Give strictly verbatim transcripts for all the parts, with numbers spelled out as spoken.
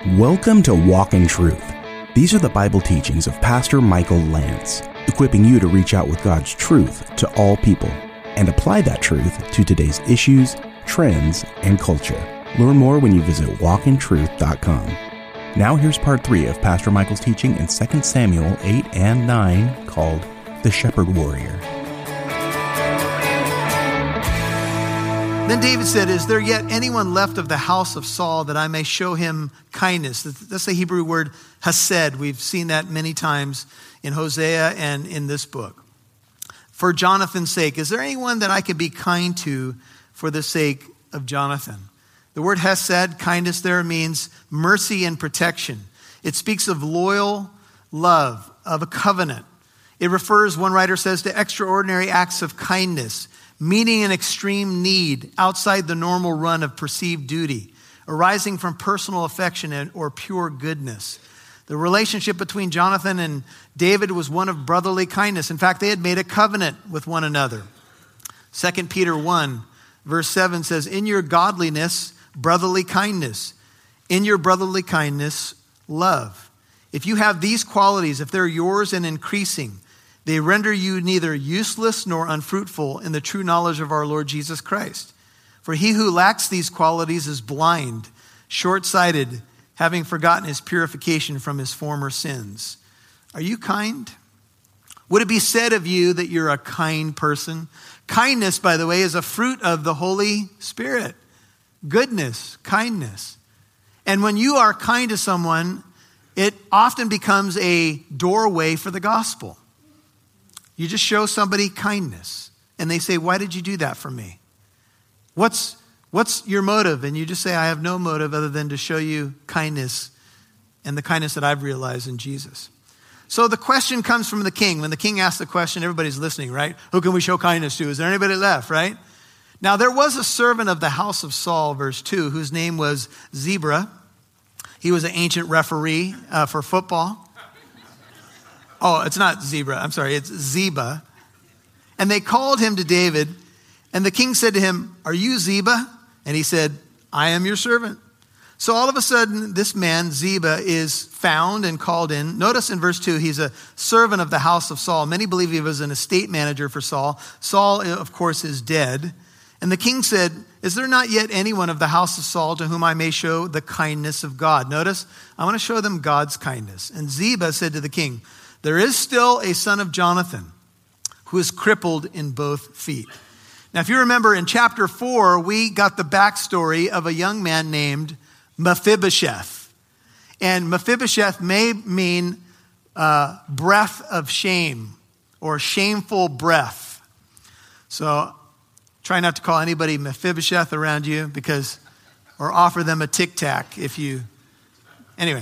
Welcome to Walk in Truth. These are the Bible teachings of Pastor Michael Lance, equipping you to reach out with God's truth to all people and apply that truth to today's issues, trends, and culture. Learn more when you visit walk in truth dot com. Now here's part three of Pastor Michael's teaching in Second Samuel eight and nine called The Shepherd Warrior. Then David said, "Is there yet anyone left of the house of Saul that I may show him kindness?" That's the Hebrew word hesed. We've seen that many times in Hosea and in this book. For Jonathan's sake, is there anyone that I could be kind to for the sake of Jonathan? The word hesed, kindness there, means mercy and protection. It speaks of loyal love, of a covenant. It refers, one writer says, to extraordinary acts of kindness, meeting an extreme need outside the normal run of perceived duty, arising from personal affection or pure goodness. The relationship between Jonathan and David was one of brotherly kindness. In fact, they had made a covenant with one another. Second Peter one, verse seven says, "In your godliness, brotherly kindness. In your brotherly kindness, love." If you have these qualities, if they're yours and increasing, they render you neither useless nor unfruitful in the true knowledge of our Lord Jesus Christ. For he who lacks these qualities is blind, short-sighted, having forgotten his purification from his former sins. Are you kind? Would it be said of you that you're a kind person? Kindness, by the way, is a fruit of the Holy Spirit. Goodness, kindness. And when you are kind to someone, it often becomes a doorway for the gospel. You just show somebody kindness and they say, "Why did you do that for me? What's, what's your motive?" And you just say, "I have no motive other than to show you kindness and the kindness that I've realized in Jesus." So the question comes from the king. When the king asks the question, everybody's listening, right? Who can we show kindness to? Is there anybody left, right? Now there was a servant of the house of Saul, verse two, whose name was Ziba. He was an ancient referee uh, for football. Oh, it's not zebra. I'm sorry. It's Ziba. And they called him to David. And the king said to him, "Are you Ziba?" And he said, "I am your servant." So all of a sudden, this man, Ziba, is found and called in. Notice in verse two, he's a servant of the house of Saul. Many believe he was an estate manager for Saul. Saul, of course, is dead. And the king said, "Is there not yet anyone of the house of Saul to whom I may show the kindness of God?" Notice, I want to show them God's kindness. And Ziba said to the king, "There is still a son of Jonathan who is crippled in both feet." Now, if you remember in chapter four, we got the backstory of a young man named Mephibosheth. And Mephibosheth may mean uh, breath of shame or shameful breath. So try not to call anybody Mephibosheth around you because, or offer them a Tic Tac if you, anyway.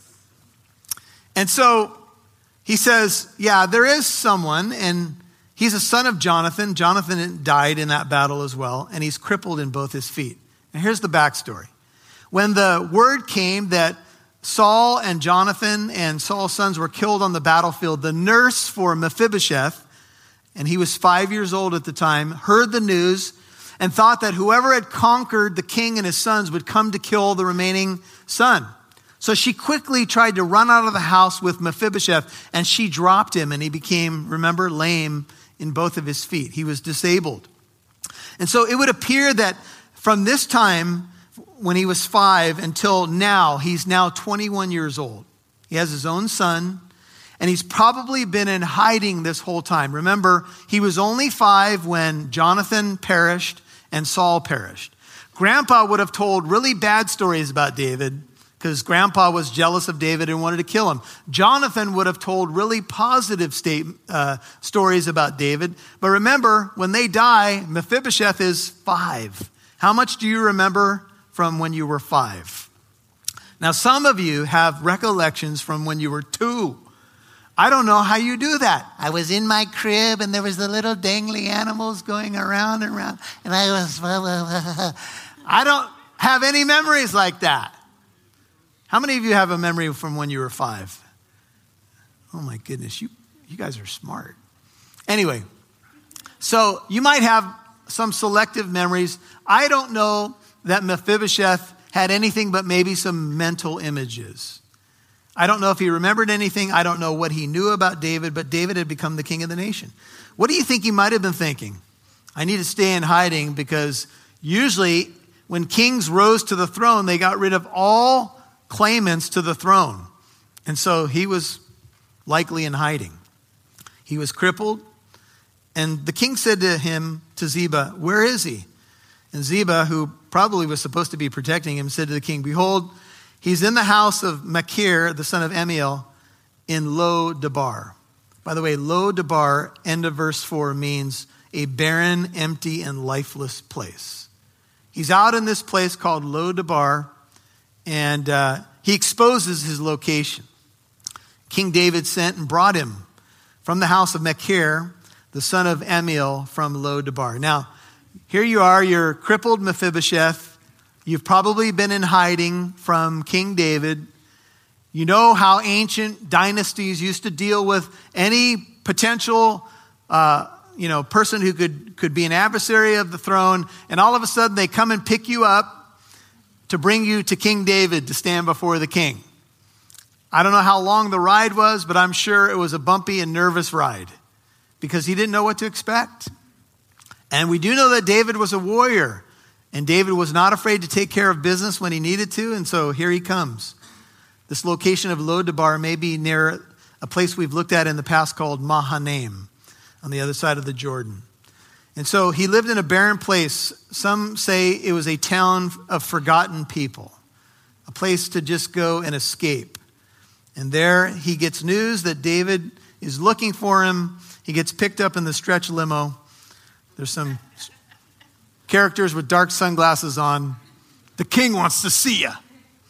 And so he says, yeah, there is someone, and he's a son of Jonathan. Jonathan died in that battle as well, and he's crippled in both his feet. And here's the backstory. When the word came that Saul and Jonathan and Saul's sons were killed on the battlefield, the nurse for Mephibosheth, and he was five years old at the time, heard the news and thought that whoever had conquered the king and his sons would come to kill the remaining son. So she quickly tried to run out of the house with Mephibosheth, and she dropped him, and he became, remember, lame in both of his feet. He was disabled. And so it would appear that from this time, when he was five, until now, he's now twenty-one years old. He has his own son, and he's probably been in hiding this whole time. Remember, he was only five when Jonathan perished and Saul perished. Grandpa would have told really bad stories about David, because Grandpa was jealous of David and wanted to kill him. Jonathan would have told really positive state, uh, stories about David. But remember, when they die, Mephibosheth is five. How much do you remember from when you were five? Now, some of you have recollections from when you were two. I don't know how you do that. I was in my crib and there was the little dangly animals going around and around. And I was, I don't have any memories like that. How many of you have a memory from when you were five? Oh my goodness, you, you guys are smart. Anyway, so you might have some selective memories. I don't know that Mephibosheth had anything but maybe some mental images. I don't know if he remembered anything. I don't know what he knew about David, but David had become the king of the nation. What do you think he might have been thinking? I need to stay in hiding, because usually when kings rose to the throne, they got rid of all claimants to the throne. And so he was likely in hiding. He was crippled. And the king said to him, to Ziba, where is he? And Ziba, who probably was supposed to be protecting him, said to the king, behold, he's in the house of Machir, the son of Amiel, in Lo Debar. By the way, Lo Debar, end of verse four, means a barren, empty, and lifeless place. He's out in this place called Lo Debar, and uh, he exposes his location. King David sent and brought him from the house of Machir, the son of Amiel, from Lo Debar. Now, here you are, you're crippled Mephibosheth. You've probably been in hiding from King David. You know how ancient dynasties used to deal with any potential uh, you know, person who could, could be an adversary of the throne, and all of a sudden they come and pick you up to bring you to King David to stand before the king. I don't know how long the ride was, but I'm sure it was a bumpy and nervous ride because he didn't know what to expect. And we do know that David was a warrior, and David was not afraid to take care of business when he needed to, and so here he comes. This location of Lo Debar may be near a place we've looked at in the past called Mahanaim, on the other side of the Jordan. And so he lived in a barren place. Some say it was a town of forgotten people, a place to just go and escape. And there he gets news that David is looking for him. He gets picked up in the stretch limo. There's some characters with dark sunglasses on. The king wants to see you.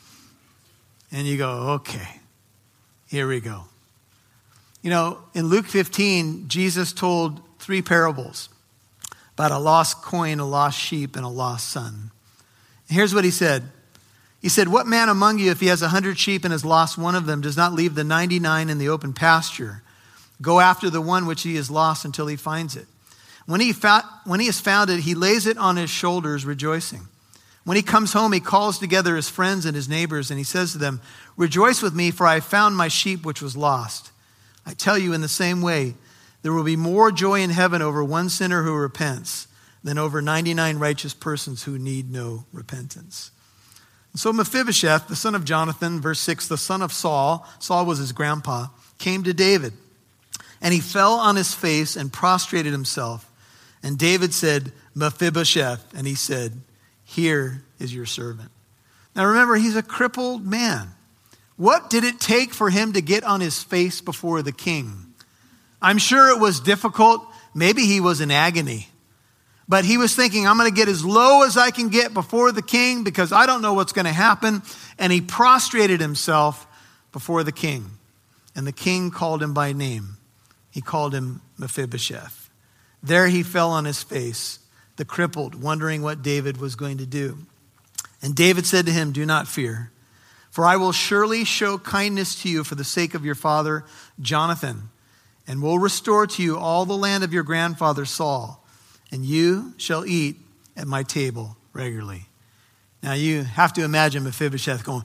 And you go, okay, here we go. You know, in Luke fifteen, Jesus told three parables about a lost coin, a lost sheep, and a lost son. And here's what he said. He said, what man among you, if he has a hundred sheep and has lost one of them, does not leave the ninety-nine in the open pasture, go after the one which he has lost until he finds it? When he, found, when he has found it, he lays it on his shoulders, rejoicing. When he comes home, he calls together his friends and his neighbors, and he says to them, rejoice with me, for I have found my sheep which was lost. I tell you, in the same way, there will be more joy in heaven over one sinner who repents than over ninety-nine righteous persons who need no repentance. And so Mephibosheth, the son of Jonathan, verse six, the son of Saul, Saul was his grandpa, came to David. And he fell on his face and prostrated himself. And David said, Mephibosheth. And he said, here is your servant. Now remember, he's a crippled man. What did it take for him to get on his face before the king? I'm sure it was difficult. Maybe he was in agony. But he was thinking, I'm going to get as low as I can get before the king because I don't know what's going to happen. And he prostrated himself before the king. And the king called him by name. He called him Mephibosheth. There he fell on his face, the crippled, wondering what David was going to do. And David said to him, do not fear. For I will surely show kindness to you for the sake of your father Jonathan, and will restore to you all the land of your grandfather Saul, and you shall eat at my table regularly. Now you have to imagine Mephibosheth going,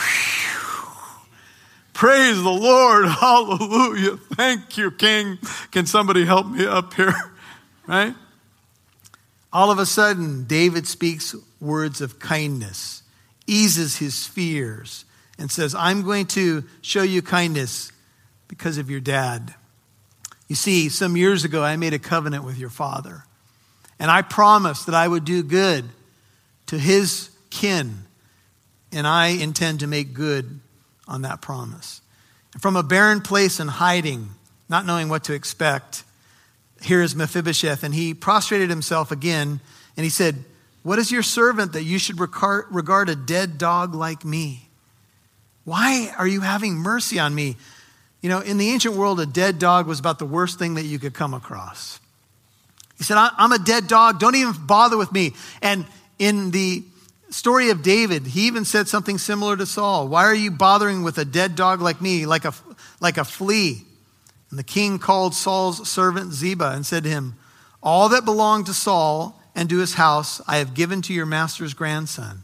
praise the Lord, hallelujah, thank you, King. Can somebody help me up here, right? All of a sudden, David speaks words of kindness, eases his fears, and says, I'm going to show you kindness because of your dad. You see, some years ago, I made a covenant with your father, and I promised that I would do good to his kin, and I intend to make good on that promise. And from a barren place and hiding, not knowing what to expect, here is Mephibosheth, and he prostrated himself again, and he said, what is your servant that you should regard a dead dog like me? Why are you having mercy on me? You know, in the ancient world, a dead dog was about the worst thing that you could come across. He said, I'm a dead dog. Don't even bother with me. And in the story of David, he even said something similar to Saul. Why are you bothering with a dead dog like me, like a, like a flea? And the king called Saul's servant Ziba and said to him, all that belonged to Saul and to his house I have given to your master's grandson.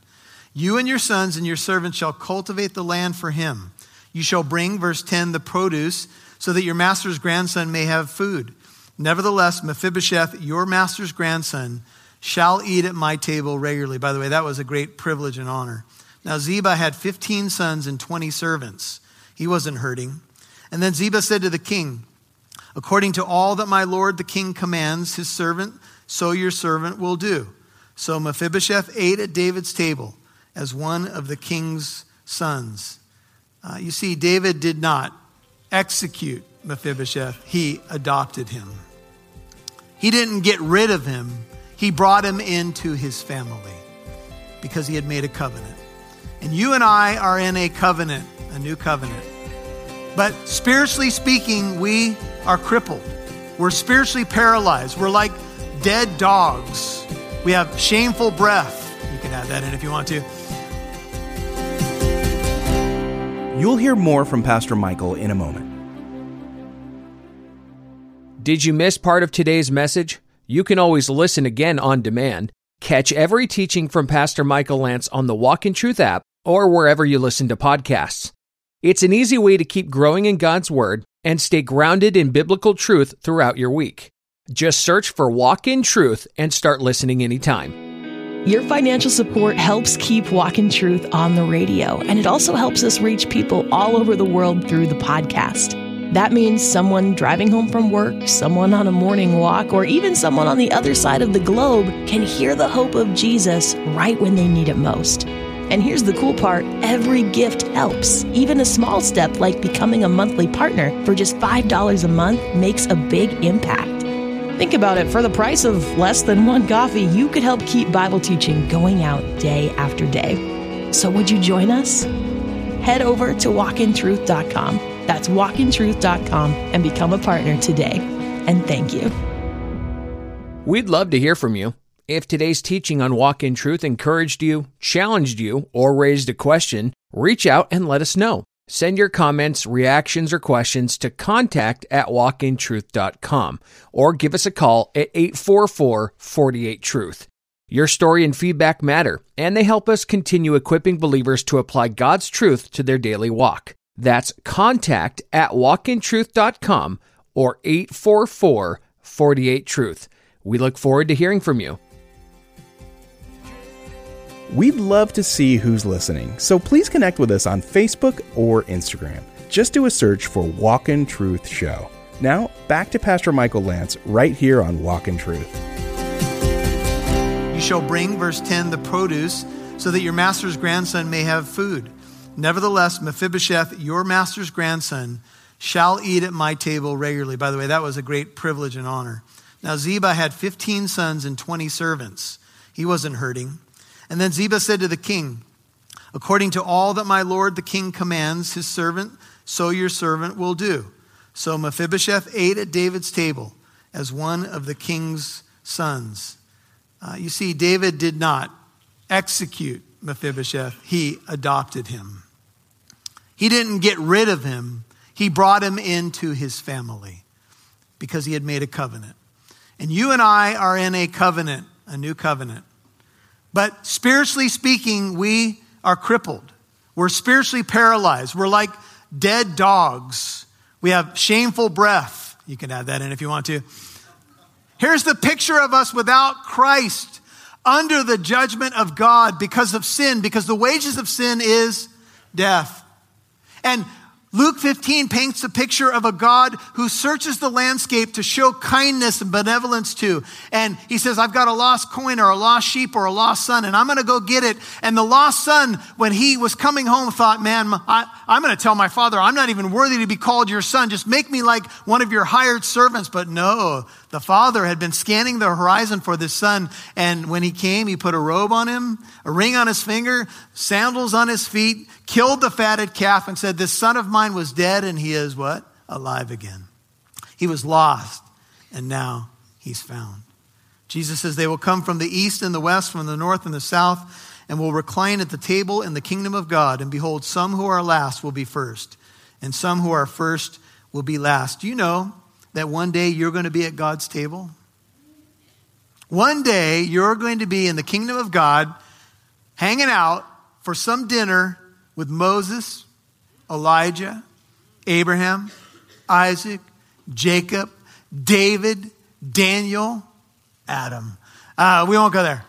You and your sons and your servants shall cultivate the land for him. You shall bring, verse ten, the produce, so that your master's grandson may have food. Nevertheless, Mephibosheth, your master's grandson, shall eat at my table regularly. By the way, that was a great privilege and honor. Now Ziba had fifteen sons and twenty servants. He wasn't hurting. And then Ziba said to the king, according to all that my lord the king commands his servant, so your servant will do. So Mephibosheth ate at David's table as one of the king's sons. Uh, you see, David did not execute Mephibosheth. He adopted him. He didn't get rid of him. He brought him into his family because he had made a covenant. And you and I are in a covenant, a new covenant. But spiritually speaking, we are crippled. We're spiritually paralyzed. We're like dead dogs. We have shameful breath. You can add that in if you want to. You'll hear more from Pastor Michael in a moment. Did you miss part of today's message? You can always listen again on demand. Catch every teaching from Pastor Michael Lantz on the Walk in Truth app or wherever you listen to podcasts. It's an easy way to keep growing in God's Word and stay grounded in biblical truth throughout your week. Just search for Walk in Truth and start listening anytime. Your financial support helps keep Walk in Truth on the radio, and it also helps us reach people all over the world through the podcast. That means someone driving home from work, someone on a morning walk, or even someone on the other side of the globe can hear the hope of Jesus right when they need it most. And here's the cool part, every gift helps. Even a small step like becoming a monthly partner for just five dollars a month makes a big impact. Think about it, for the price of less than one coffee, you could help keep Bible teaching going out day after day. So would you join us? Head over to walk in truth dot com. That's walk in truth dot com and become a partner today. And thank you. We'd love to hear from you. If today's teaching on Walk in Truth encouraged you, challenged you, or raised a question, reach out and let us know. Send your comments, reactions, or questions to contact at walk in truth dot com or give us a call at eight four four, four eight, truth. Your story and feedback matter, and they help us continue equipping believers to apply God's truth to their daily walk. That's contact at walk in truth dot com or eight four four, four eight, truth. We look forward to hearing from you. We'd love to see who's listening, so please connect with us on Facebook or Instagram. Just do a search for Walk in Truth Show. Now, back to Pastor Michael Lantz right here on Walk in Truth. You shall bring, verse ten, the produce, so that your master's grandson may have food. Nevertheless, Mephibosheth, your master's grandson, shall eat at my table regularly. By the way, that was a great privilege and honor. Now, Ziba had fifteen sons and twenty servants. He wasn't hurting. And then Ziba said to the king, according to all that my lord the king commands his servant, so your servant will do. So Mephibosheth ate at David's table as one of the king's sons. Uh, you see, David did not execute Mephibosheth. He adopted him. He didn't get rid of him. He brought him into his family because he had made a covenant. And you and I are in a covenant, a new covenant. But spiritually speaking, we are crippled. We're spiritually paralyzed. We're like dead dogs. We have shameful breath. You can add that in if you want to. Here's the picture of us without Christ, under the judgment of God because of sin, because the wages of sin is death. And Luke fifteen paints a picture of a God who searches the landscape to show kindness and benevolence to. And he says, I've got a lost coin or a lost sheep or a lost son, and I'm going to go get it. And the lost son, when he was coming home, thought, man, I, I'm going to tell my father, I'm not even worthy to be called your son. Just make me like one of your hired servants. But no, the father had been scanning the horizon for this son. And when he came, he put a robe on him, a ring on his finger, sandals on his feet, killed the fatted calf and said, this son of mine was dead and he is what? Alive again. He was lost and now he's found. Jesus says they will come from the east and the west, from the north and the south, and will recline at the table in the kingdom of God. And behold, some who are last will be first, and some who are first will be last. Do you know that one day you're going to be at God's table? One day you're going to be in the kingdom of God, hanging out for some dinner with Moses, Elijah, Abraham, Isaac, Jacob, David, Daniel, Adam. Uh, we won't go there.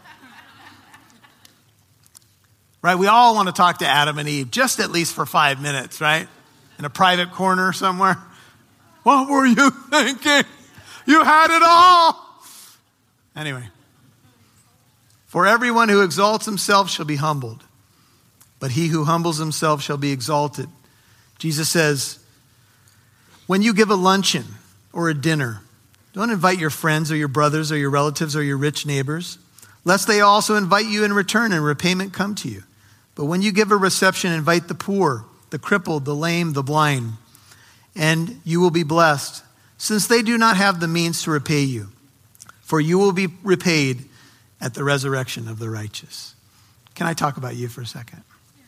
Right? We all want to talk to Adam and Eve, just at least for five minutes, right? In a private corner somewhere. What were you thinking? You had it all. Anyway. For everyone who exalts himself shall be humbled, but he who humbles himself shall be exalted. Jesus says, when you give a luncheon or a dinner, don't invite your friends or your brothers or your relatives or your rich neighbors, lest they also invite you in return and repayment come to you. But when you give a reception, invite the poor, the crippled, the lame, the blind, and you will be blessed, since they do not have the means to repay you. For you will be repaid at the resurrection of the righteous. Can I talk about you for a second?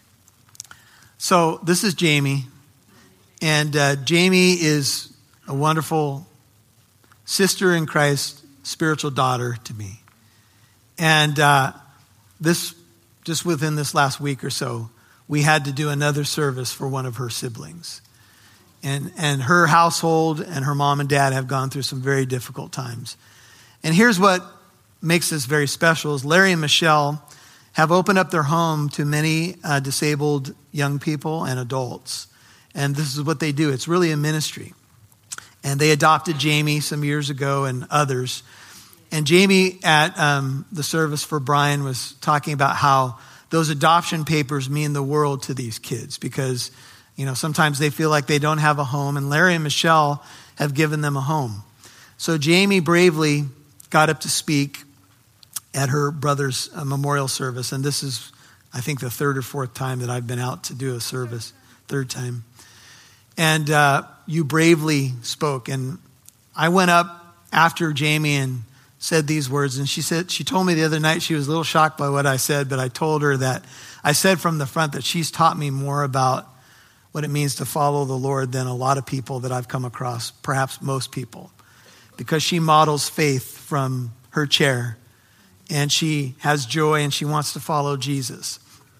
So this is Jamie, and uh, Jamie is a wonderful sister in Christ, spiritual daughter to me. And uh, this, just within this last week or so, we had to do another service for one of her siblings. And, and her household and her mom and dad have gone through some very difficult times. And here's what makes this very special is Larry and Michelle have opened up their home to many uh, disabled young people and adults. And this is what they do. It's really a ministry. And they adopted Jamie some years ago and others. And Jamie at um, the service for Brian was talking about how those adoption papers mean the world to these kids because, you know, sometimes they feel like they don't have a home. And Larry and Michelle have given them a home. So Jamie bravely got up to speak at her brother's uh, memorial service. And this is, I think, the third or fourth time that I've been out to do a service. Third time. And uh, you bravely spoke. And I went up after Jamie and said these words. And she said, she told me the other night she was a little shocked by what I said, but I told her that I said from the front that she's taught me more about what it means to follow the Lord than a lot of people that I've come across, perhaps most people, because she models faith from her chair and she has joy and she wants to follow Jesus.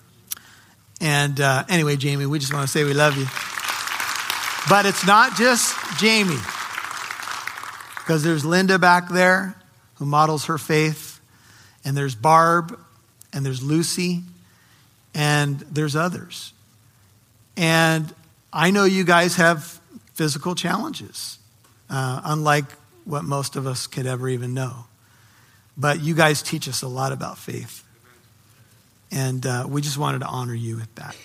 And uh, anyway, Jamie, we just want to say we love you. But it's not just Jamie, because there's Linda back there who models her faith, and there's Barb, and there's Lucy, and there's others. And I know you guys have physical challenges, uh, unlike what most of us could ever even know. But you guys teach us a lot about faith. And uh, we just wanted to honor you with that.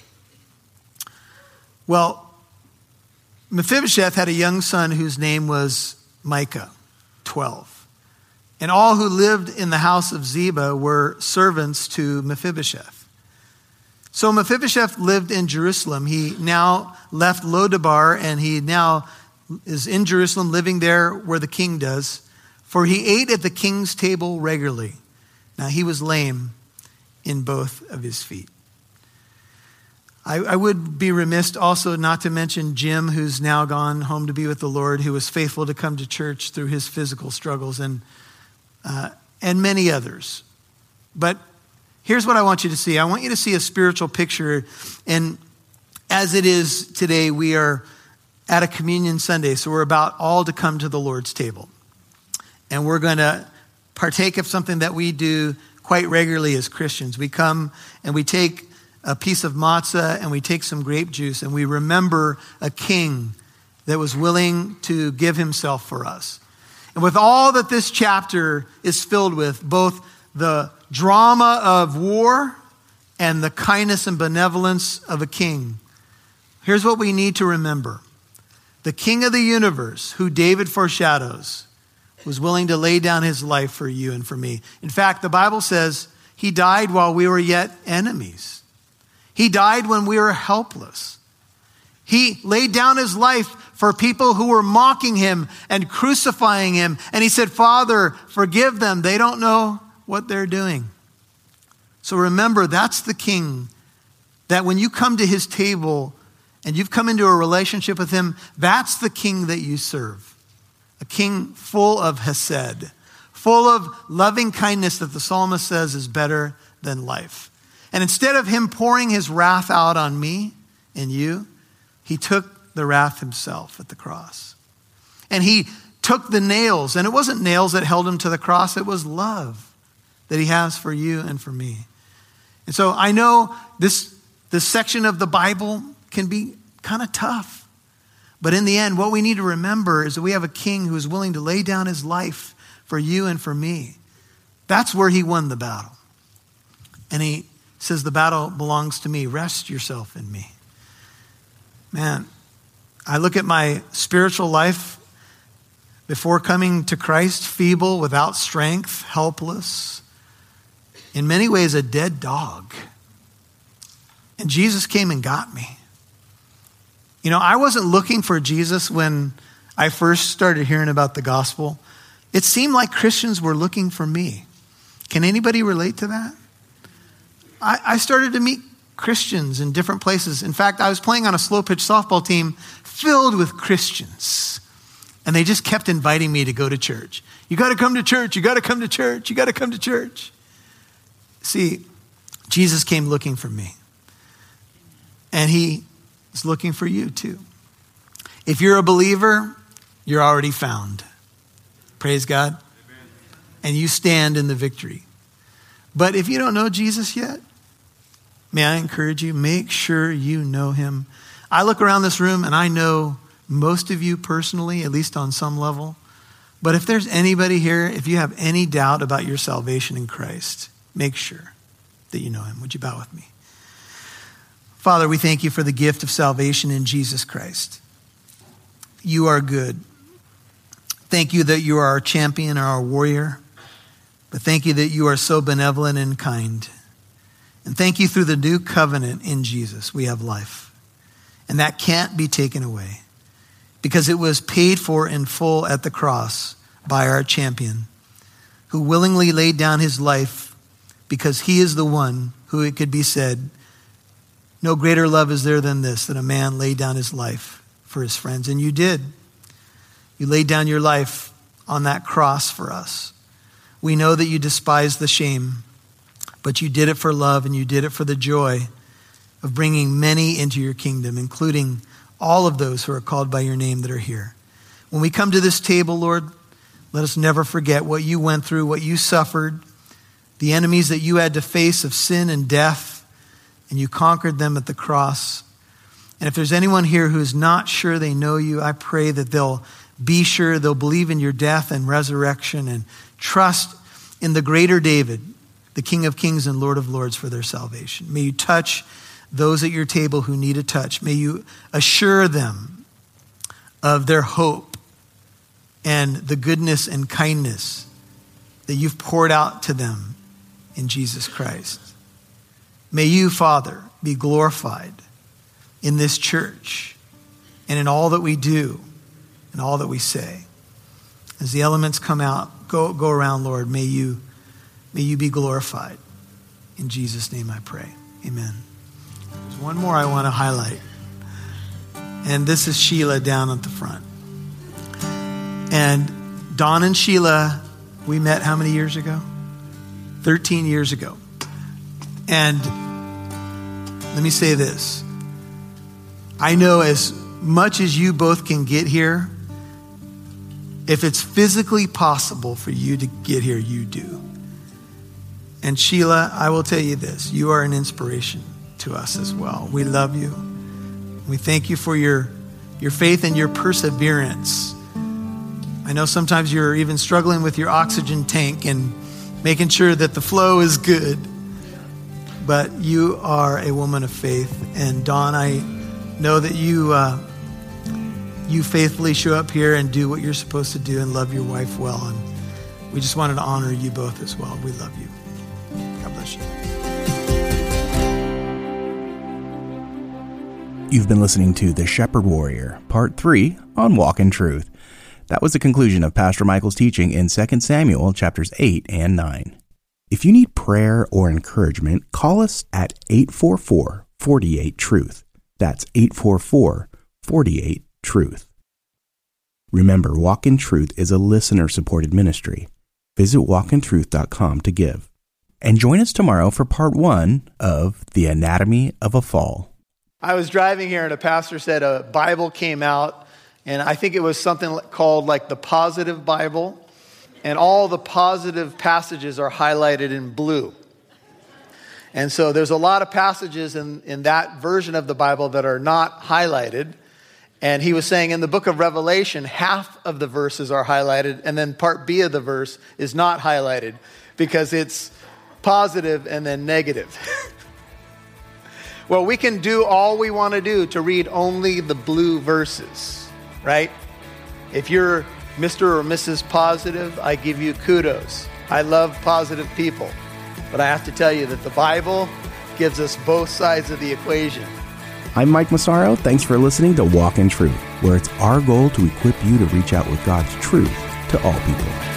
Well, Mephibosheth had a young son whose name was Micah, twelve. And all who lived in the house of Ziba were servants to Mephibosheth. So Mephibosheth lived in Jerusalem. He now left Lodabar, and he now is in Jerusalem, living there where the king does. For he ate at the king's table regularly. Now he was lame in both of his feet. I, I would be remiss also not to mention Jim, who's now gone home to be with the Lord, who was faithful to come to church through his physical struggles, and uh, and many others. But here's what I want you to see. I want you to see a spiritual picture. And as it is today, we are at a communion Sunday, so we're about all to come to the Lord's table. And we're going to partake of something that we do quite regularly as Christians. We come and we take a piece of matzah and we take some grape juice and we remember a king that was willing to give himself for us. And with all that this chapter is filled with, both the drama of war and the kindness and benevolence of a king, here's what we need to remember. The King of the universe, who David foreshadows, was willing to lay down his life for you and for me. In fact, the Bible says he died while we were yet enemies. He died when we were helpless. He laid down his life for people who were mocking him and crucifying him. And he said, Father, forgive them. They don't know what they're doing. So remember, that's the king that when you come to his table and you've come into a relationship with him, that's the king that you serve. A king full of hesed, full of loving kindness that the psalmist says is better than life. And instead of him pouring his wrath out on me and you, he took the wrath himself at the cross. And he took the nails, and it wasn't nails that held him to the cross, it was love that he has for you and for me. And so I know this, this section of the Bible can be kind of tough. But in the end, what we need to remember is that we have a king who is willing to lay down his life for you and for me. That's where he won the battle. And he says, the battle belongs to me. Rest yourself in me. Man, I look at my spiritual life before coming to Christ, feeble, without strength, helpless, in many ways a dead dog. And Jesus came and got me. You know, I wasn't looking for Jesus when I first started hearing about the gospel. It seemed like Christians were looking for me. Can anybody relate to that? I, I started to meet Christians in different places. In fact, I was playing on a slow pitch softball team filled with Christians. And they just kept inviting me to go to church. You got to come to church. You got to come to church. You got to come to church. See, Jesus came looking for me. And he is looking for you too. If you're a believer, you're already found. Praise God. Amen. And you stand in the victory. But if you don't know Jesus yet, may I encourage you, make sure you know him. I look around this room and I know most of you personally, at least on some level. But if there's anybody here, if you have any doubt about your salvation in Christ, make sure that you know him. Would you bow with me? Father, we thank you for the gift of salvation in Jesus Christ. You are good. Thank you that you are our champion, our warrior. But thank you that you are so benevolent and kind. And thank you through the new covenant in Jesus, we have life. And that can't be taken away because it was paid for in full at the cross by our champion who willingly laid down his life because he is the one who, it could be said, no greater love is there than this, that a man laid down his life for his friends. And you did. You laid down your life on that cross for us. We know that you despise the shame, but you did it for love and you did it for the joy of bringing many into your kingdom, including all of those who are called by your name that are here. When we come to this table, Lord, let us never forget what you went through, what you suffered, the enemies that you had to face of sin and death, and you conquered them at the cross. And if there's anyone here who is not sure they know you, I pray that they'll be sure, they'll believe in your death and resurrection and trust in the greater David, the King of Kings and Lord of Lords, for their salvation. May you touch those at your table who need a touch. May you assure them of their hope and the goodness and kindness that you've poured out to them in Jesus Christ. May you, Father, be glorified in this church and in all that we do and all that we say. As the elements come out, go, go around, Lord, may you, may you be glorified. In Jesus' name I pray. Amen. There's one more I want to highlight. And this is Sheila down at the front. And Don and Sheila, we met how many years ago? thirteen years ago. And let me say this. I know as much as you both can get here, if it's physically possible for you to get here, you do. And Sheila, I will tell you this. You are an inspiration to us as well. We love you. We thank you for your, your faith and your perseverance. I know sometimes you're even struggling with your oxygen tank and making sure that the flow is good. But you are a woman of faith. And Dawn, I know that you uh, you faithfully show up here and do what you're supposed to do and love your wife well. And we just wanted to honor you both as well. We love you. God bless you. You've been listening to The Shepherd Warrior, Part three on Walk in Truth. That was the conclusion of Pastor Michael's teaching in Second Samuel chapters eight and nine. If you need prayer or encouragement, call us at eight four four, four eight, truth. That's eight four four, four eight, truth. Remember, Walk in Truth is a listener-supported ministry. Visit walk in truth dot com to give. And join us tomorrow for part one of The Anatomy of a Fall. I was driving here and a pastor said a Bible came out, and I think it was something called like the Positive Bible, and all the positive passages are highlighted in blue. And so there's a lot of passages in, in that version of the Bible that are not highlighted. And he was saying in the book of Revelation, half of the verses are highlighted, and then part B of the verse is not highlighted because it's positive and then negative. Well, we can do all we want to do to read only the blue verses, right? If you're Mister or Missus Positive, I give you kudos. I love positive people. But I have to tell you that the Bible gives us both sides of the equation. I'm Mike Massaro. Thanks for listening to Walk in Truth, where it's our goal to equip you to reach out with God's truth to all people.